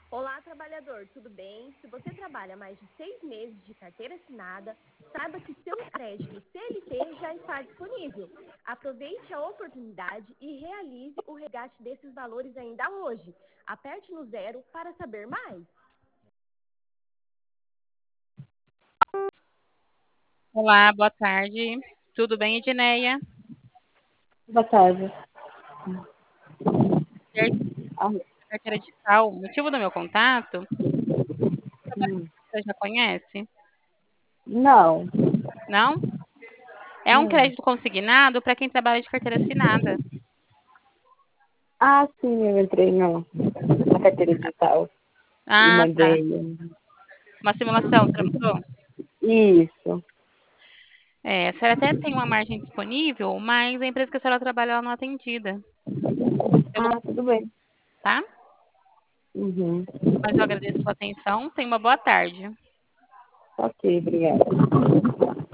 Olá, trabalhador, tudo bem? Se você trabalha mais de 6 meses de carteira assinada, saiba que seu crédito CLT já está disponível. Aproveite a oportunidade e realize o resgate desses valores ainda hoje. Aperte no zero para saber mais. Olá, boa tarde. Tudo bem, Edneia? Boa tarde. Ah, Carteira digital. O motivo do meu contato, você já conhece? não, Não? É um não. crédito consignado para quem trabalha de carteira assinada. Ah, sim, eu entrei na carteira digital e Ah, tá. mandei. Uma simulação, tramitou? Isso. A senhora até tem uma margem disponível, mas a empresa que a senhora trabalha ela não é atendida. Pelo, Ah, tudo bem. tá? Uhum. Mas eu agradeço a sua atenção. Tenha uma boa tarde. Ok, obrigada.